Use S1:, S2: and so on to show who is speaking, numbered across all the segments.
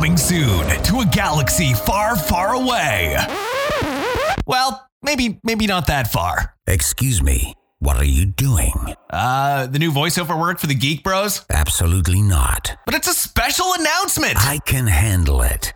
S1: Coming soon to a galaxy far, far away. Well, maybe not that far.
S2: Excuse me, what are you doing?
S1: The new voiceover work for the Geek Bros?
S2: Absolutely not.
S1: But it's a special announcement!
S2: I can handle it.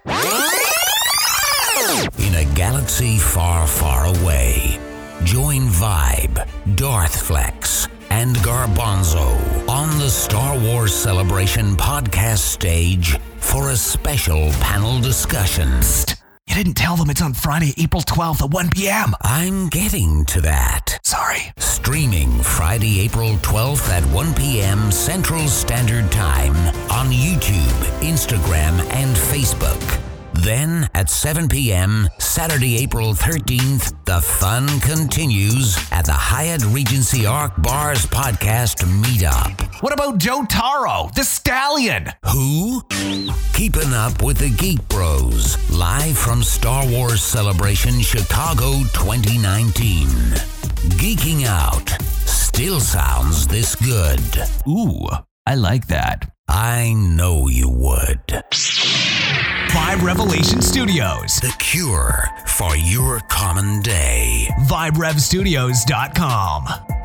S2: In a galaxy far, far away, join Vibe, Darthflex, and Garbanzo on the Star Wars Celebration podcast stage for a special panel discussion.
S1: Psst. You didn't tell them it's on Friday, April 12th at 1 p.m.
S2: I'm getting to that.
S1: Sorry.
S2: Streaming Friday, April 12th at 1 p.m. Central Standard Time on YouTube, Instagram, and Facebook. Then at 7 p.m. Saturday, April 13th, the fun continues at the Hyatt Regency Arc Bars Podcast Meetup.
S1: What about Joe Taro, the Stallion?
S2: Who? Keeping Up with the Geek Bros, live from Star Wars Celebration Chicago 2019. Geeking out still sounds this good.
S1: Ooh, I like that.
S2: I know you would.
S1: Vibe Revelation Studios.
S2: The cure for your common day.
S1: VibeRevStudios.com.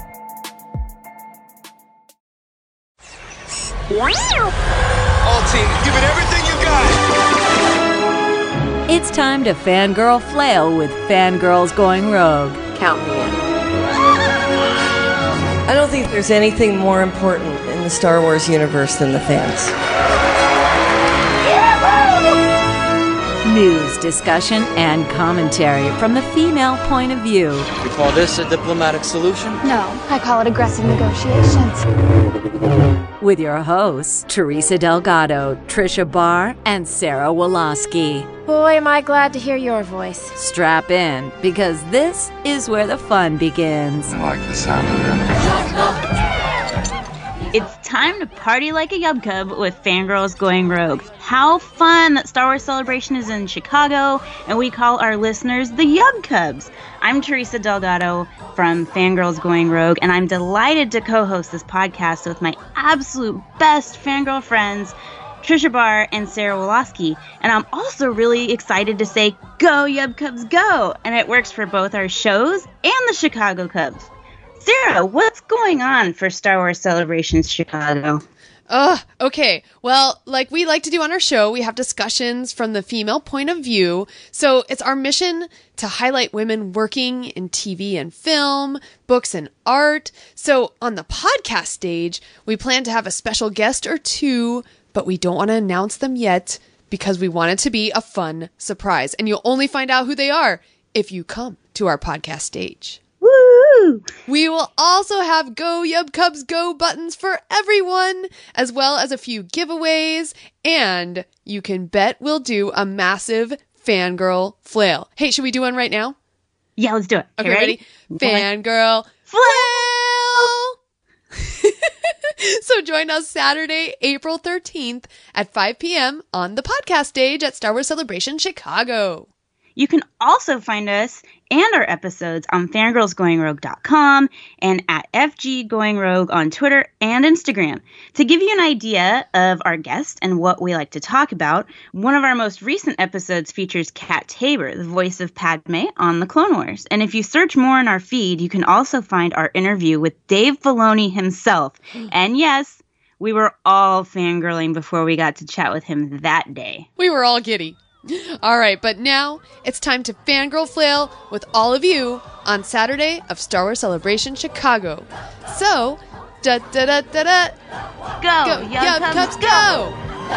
S3: All team, give it everything you got.
S4: It's time to fangirl flail with Fangirls Going Rogue. Count me in.
S5: I don't think there's anything more important in the Star Wars universe than the fans.
S4: News, discussion, and commentary from the female point of view.
S6: You call this a diplomatic solution?
S7: No, I call it aggressive negotiations.
S4: With your hosts, Teresa Delgado, Trisha Barr, and Sarah Woloski.
S7: Boy, am I glad to hear your voice.
S4: Strap in, because this is where the fun begins.
S3: I like the sound of that.
S8: It's time to party like a Yub Cub with Fangirls Going Rogue. How fun that Star Wars Celebration is in Chicago, and we call our listeners the Yub Cubs. I'm Teresa Delgado from Fangirls Going Rogue, and I'm delighted to co-host this podcast with my absolute best fangirl friends, Trisha Barr and Sarah Woloski. And I'm also really excited to say, go Yub Cubs go! And it works for both our shows and the Chicago Cubs. Sarah, what's going on for Star Wars Celebrations Chicago?
S9: Okay. Well, like we like to do on our show, we have discussions from the female point of view. So it's our mission to highlight women working in TV and film, books and art. So on the podcast stage, we plan to have a special guest or two, but we don't want to announce them yet because we want it to be a fun surprise. And you'll only find out who they are if you come to our podcast stage.
S8: Woo!
S9: We will also have Go Yub Cubs Go buttons for everyone, as well as a few giveaways, and you can bet we'll do a massive fangirl flail. Hey, should we do one right now?
S8: Yeah, let's do it.
S9: Okay, ready? Fangirl flail! So join us Saturday, April 13th at 5 p.m. on the podcast stage at Star Wars Celebration Chicago.
S8: You can also find us and our episodes on fangirlsgoingrogue.com and at FGGoingRogue on Twitter and Instagram. To give you an idea of our guest and what we like to talk about, one of our most recent episodes features Kat Tabor, the voice of Padme on The Clone Wars. And if you search more in our feed, you can also find our interview with Dave Filoni himself. And yes, we were all fangirling before we got to chat with him that day.
S9: We were all giddy. All right, but now it's time to fangirl flail with all of you on Saturday of Star Wars Celebration Chicago. So, Go, Yub Cubs, go!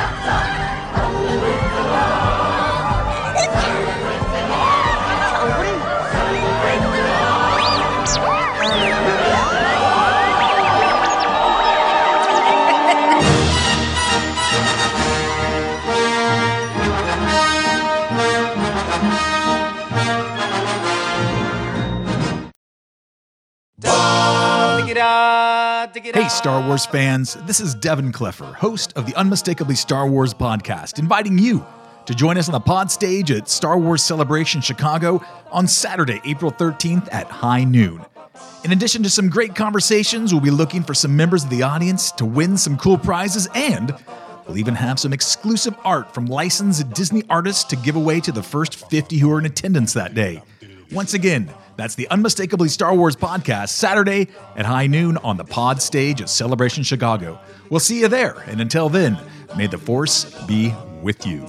S10: Hey, Star Wars fans, this is Devin Clifford, host of the Unmistakably Star Wars podcast, inviting you to join us on the pod stage at Star Wars Celebration Chicago on Saturday, April 13th at high noon. In addition to some great conversations, we'll be looking for some members of the audience to win some cool prizes, and We'll even have some exclusive art from licensed Disney artists to give away to the first 50 who are in attendance that day. Once again, that's the Unmistakably Star Wars podcast, Saturday at high noon on the Pod stage at Celebration Chicago. We'll see you there, and until then, may the Force be with you.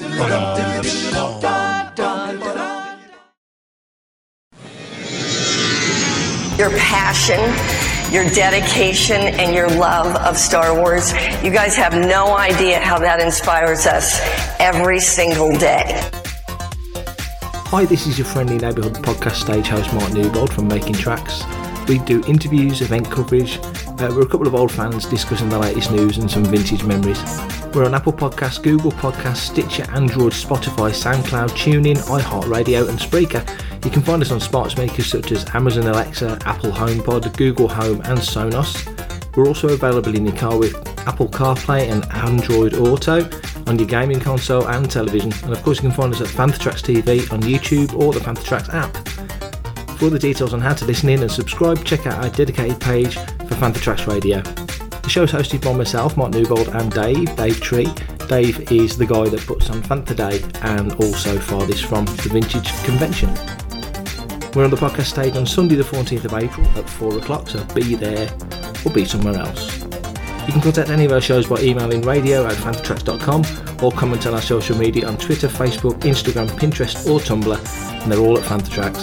S5: Your passion, your dedication, and your love of Star Wars. You guys have no idea how that inspires us every single day.
S11: Hi, this is your friendly neighbourhood podcast stage host Mark Newbold from Making Tracks. We do interviews, event coverage. We're a couple of old fans discussing the latest news and some vintage memories. We're on Apple Podcasts, Google Podcasts, Stitcher, Android, Spotify, SoundCloud, TuneIn, iHeartRadio and Spreaker. You can find us on smart speakers such as Amazon Alexa, Apple HomePod, Google Home and Sonos. We're also available in your car with Apple CarPlay and Android Auto, on your gaming console and television. And of course you can find us at Fanthatrax TV on YouTube or the Fanthatrax app. For all the details on how to listen in and subscribe, check out our dedicated page for Fanthatrax Radio. The show is hosted by myself, Mark Newbold, and Dave Tree. Dave is the guy that puts on Fantha Day and also farthest from the Vintage Convention. We're on the podcast stage on Sunday the 14th of April at 4 o'clock, so be there or be somewhere else. You can contact any of our shows by emailing radio@fanthatrax.com or comment on our social media on Twitter, Facebook, Instagram, Pinterest or Tumblr, and they're all at Fanthatrax.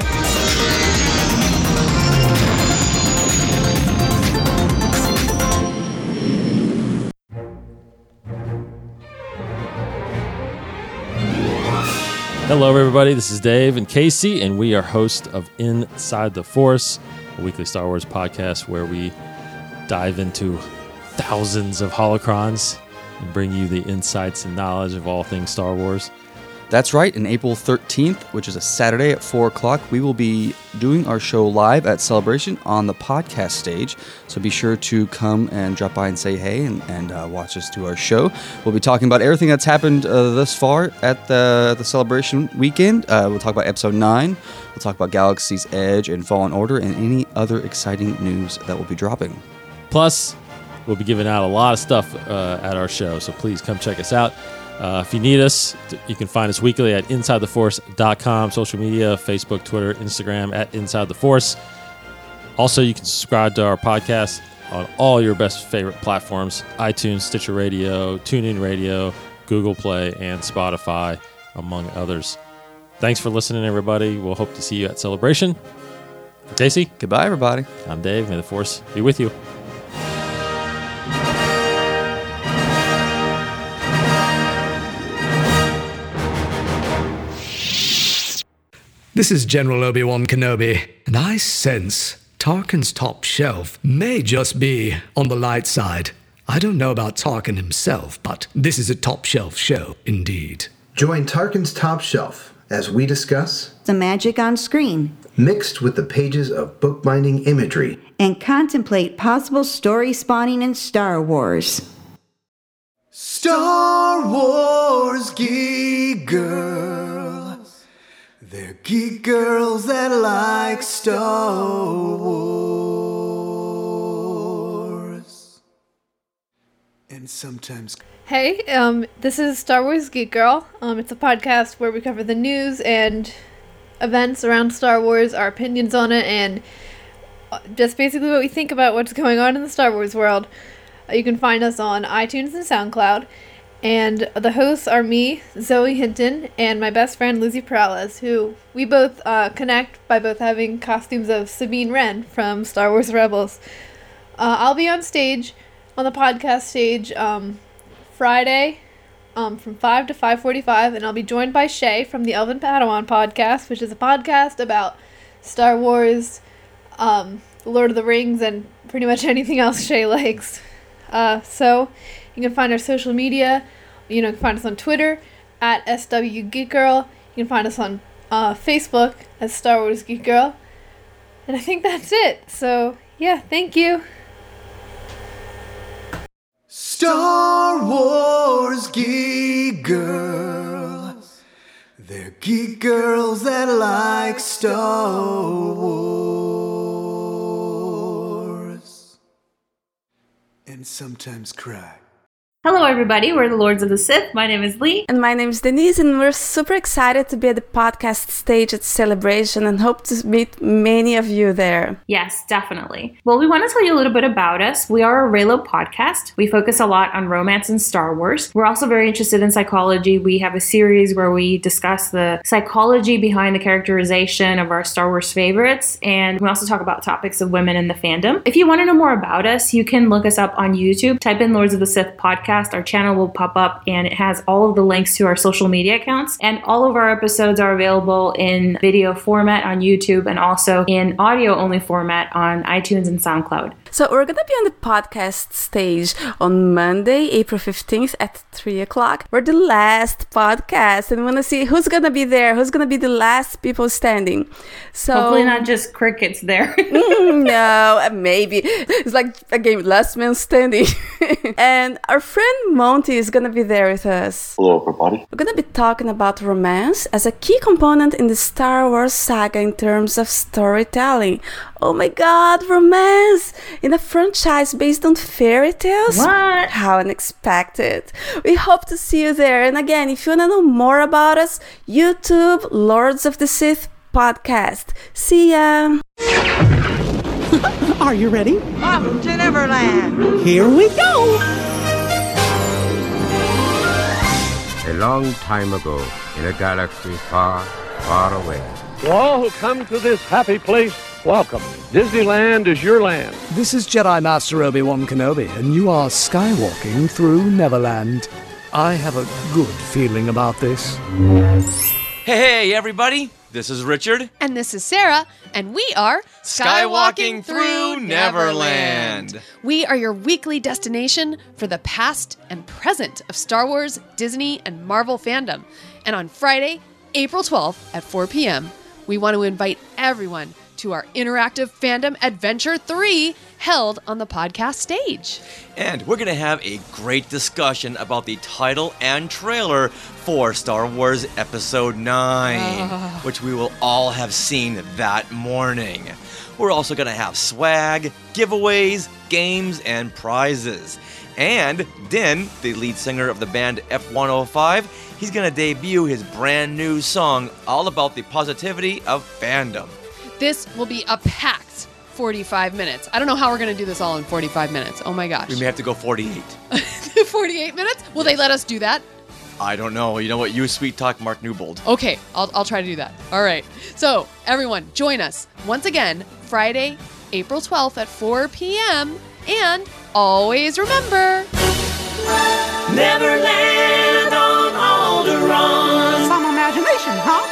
S12: Hello, everybody. This is Dave and Casey, and we are hosts of Inside the Force, a weekly Star Wars podcast where we dive into thousands of holocrons and bring you the insights and knowledge of all things Star Wars.
S6: That's right. On April 13th, which is a Saturday at 4 o'clock, we will be doing our show live at Celebration on the podcast stage. So be sure to come and drop by and say hey and watch us do our show. We'll be talking about everything that's happened thus far at the Celebration weekend. We'll talk about Episode 9. We'll talk about Galaxy's Edge and Fallen Order and any other exciting news that will be dropping.
S12: Plus, we'll be giving out a lot of stuff at our show, so please come check us out. If you need us, you can find us weekly at InsideTheForce.com, social media, Facebook, Twitter, Instagram, at Inside the Force. Also, you can subscribe to our podcast on all your best favorite platforms, iTunes, Stitcher Radio, TuneIn Radio, Google Play, and Spotify, among others. Thanks for listening, everybody. We'll hope to see you at Celebration. For Casey.
S6: Goodbye, everybody.
S12: I'm Dave. May the Force be with you.
S13: This is General Obi-Wan Kenobi, and I sense Tarkin's top shelf may just be on the light side. I don't know about Tarkin himself, but this is a top shelf show indeed.
S14: Join Tarkin's Top Shelf as we discuss
S15: the magic on screen,
S14: mixed with the pages of bookbinding imagery,
S15: and contemplate possible story spawning in Star Wars.
S16: Star Wars Geek Girls. They're geek girls that like Star Wars. And sometimes...
S17: Hey, this is Star Wars Geek Girl. It's a podcast where we cover the news and events around Star Wars, our opinions on it, and just basically what we think about what's going on in the Star Wars world. You can find us on iTunes and SoundCloud. And the hosts are me, Zoe Hinton, and my best friend, Lizzie Perales, who we both connect by both having costumes of Sabine Wren from Star Wars Rebels. I'll be on stage, on the podcast stage, Friday from 5 to 5:45, and I'll be joined by Shay from the Elven Padawan podcast, which is a podcast about Star Wars, Lord of the Rings, and pretty much anything else Shay likes. So you can find our social media. You can find us on Twitter at SW Geek Girl. You can find us on Facebook as Star Wars Geek Girl. And I think that's it. So, yeah, thank you.
S16: Star Wars Geek Girls. They're geek girls that like Star Wars. And sometimes cry.
S18: Hello, everybody. We're the Lords of the Sith. My name is Lee.
S19: And my name is Denise, and we're super excited to be at the podcast stage at Celebration and hope to meet many of you there.
S18: Yes, definitely. Well, we want to tell you a little bit about us. We are a Reylo podcast. We focus a lot on romance and Star Wars. We're also very interested in psychology. We have a series where we discuss the psychology behind the characterization of our Star Wars favorites, and we also talk about topics of women in the fandom. If you want to know more about us, you can look us up on YouTube. Type in Lords of the Sith podcast. Our channel will pop up and it has all of the links to our social media accounts, and all of our episodes are available in video format on YouTube and also in audio only format on iTunes and SoundCloud.
S19: So we're going to be on the podcast stage on Monday, April 15th at 3 o'clock. We're the last podcast and we want to see who's going to be there, who's going to be the last people standing. So
S18: hopefully not just crickets there.
S19: No, maybe. It's like a game, last man standing. And our friend Monty is going to be there with us.
S20: Hello, everybody.
S19: We're going to be talking about romance as a key component in the Star Wars saga in terms of storytelling. Oh my god, romance! In a franchise based on fairy tales?
S18: What?
S19: How unexpected. We hope to see you there. And again, if you want to know more about us, YouTube, Lords of the Sith podcast. See ya!
S21: Are you ready?
S22: Welcome to Neverland!
S21: Here we go!
S23: A long time ago, in a galaxy far, far away.
S24: To all who come to this happy place, welcome. Disneyland is your land.
S13: This is Jedi Master Obi-Wan Kenobi, and you are skywalking through Neverland. I have a good feeling about this.
S25: Hey, everybody. This is Richard.
S9: And this is Sarah, and we are
S25: Skywalking Through Neverland.
S9: We are your weekly destination for the past and present of Star Wars, Disney, and Marvel fandom. And on Friday, April 12th at 4 p.m., we want to invite everyone to our interactive fandom Adventure 3 held on the podcast stage.
S25: And we're going to have a great discussion about the title and trailer for Star Wars Episode 9, which we will all have seen that morning. We're also going to have swag, giveaways, games, and prizes. And Din, the lead singer of the band F105, he's going to debut his brand new song all about the positivity of fandom.
S9: This will be a packed 45 minutes. I don't know how we're going to do this all in 45 minutes. Oh my gosh.
S25: We may have to go 48.
S9: 48 minutes? Will they let us do that?
S25: I don't know. You know what? You sweet talk Mark Newbold.
S9: Okay, I'll try to do that. All right. So, everyone, join us once again Friday, April 12th at 4 p.m. And always remember...
S22: Neverland on Alderaan. Some imagination, huh?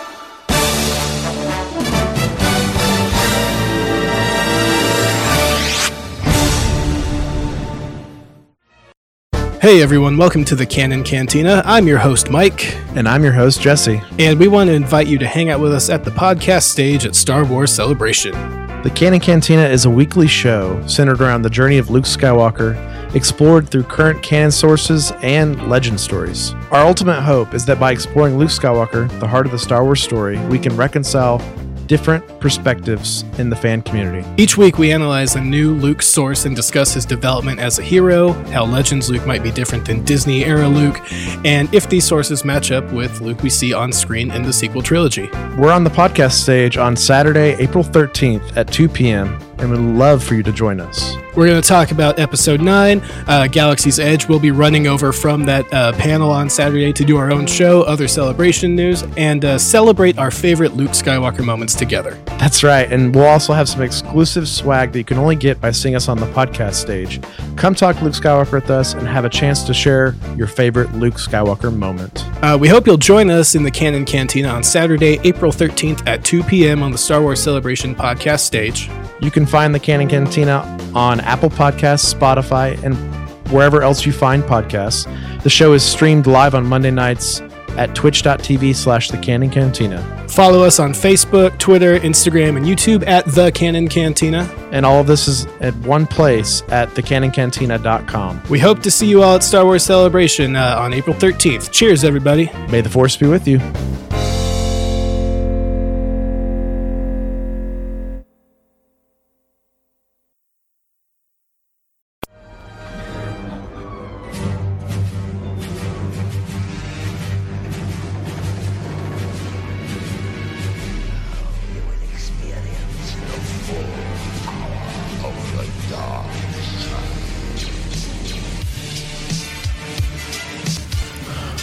S26: Hey everyone, welcome to the Canon Cantina. I'm your host Mike.
S27: And I'm your host Jesse.
S26: And we want to invite you to hang out with us at the podcast stage at Star Wars Celebration.
S27: The Canon Cantina is a weekly show centered around the journey of Luke Skywalker, explored through current canon sources and legend stories. Our ultimate hope is that by exploring Luke Skywalker, the heart of the Star Wars story, we can reconcile different perspectives in the fan community.
S26: Each week we analyze a new Luke source and discuss his development as a hero, how Legends Luke might be different than Disney-era Luke, and if these sources match up with Luke we see on screen in the sequel trilogy.
S27: We're on the podcast stage on Saturday, April 13th at 2 p.m., and we'd love for you to join us.
S26: We're going to talk about Episode 9, Galaxy's Edge. We'll be running over from that panel on Saturday to do our own show, other celebration news, and celebrate our favorite Luke Skywalker moments together.
S27: That's right, and we'll also have some exclusive swag that you can only get by seeing us on the podcast stage. Come talk Luke Skywalker with us and have a chance to share your favorite Luke Skywalker moment.
S26: We hope you'll join us in the Canon Cantina on Saturday, April 13th at 2 p.m. on the Star Wars Celebration podcast stage.
S27: You can find the Canon Cantina on Apple Podcasts, Spotify, and wherever else you find podcasts. The show is streamed live on Monday nights at twitch.tv/The Canon Cantina.
S26: Follow us on Facebook, Twitter, Instagram, and YouTube at The Canon Cantina.
S27: And all of this is at one place at thecanoncantina.com.
S26: We hope to see you all at Star Wars Celebration on April 13th. Cheers, everybody.
S27: May the Force be with you.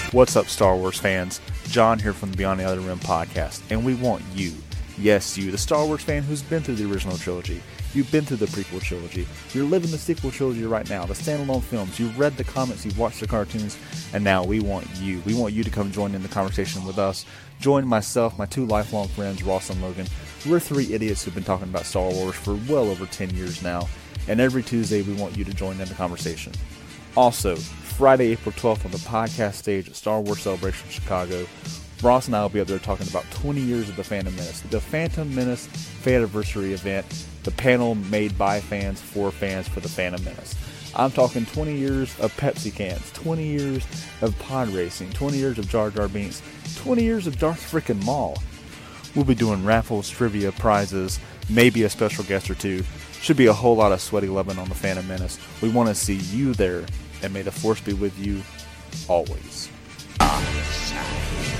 S1: What's up, Star Wars fans? John here from the Beyond the Other Rim podcast, and we want you, yes you, the Star Wars fan who's been through the original trilogy, you've been through the prequel trilogy, you're living the sequel trilogy right now, the standalone films, you've read the comics, you've watched the cartoons, and now we want you. We want you to come join in the conversation with us. Join myself, my two lifelong friends, Ross and Logan. We're three idiots who've been talking about Star Wars for well over 10 years now, and every Tuesday we want you to join in the conversation. Also, Friday, April 12th on the podcast stage at Star Wars Celebration Chicago, Ross and I will be up there talking about 20 years of the Phantom Menace. The Phantom Menace Faniversary event, the panel made by fans for the Phantom Menace. I'm talking 20 years of Pepsi cans, 20 years of pod racing, 20 years of Jar Jar Binks, 20 years of Darth frickin' Maul. We'll be doing raffles, trivia, prizes, maybe a special guest or two. Should be a whole lot of sweaty loving on the Phantom Menace. We want to see you there, and may the Force be with you always.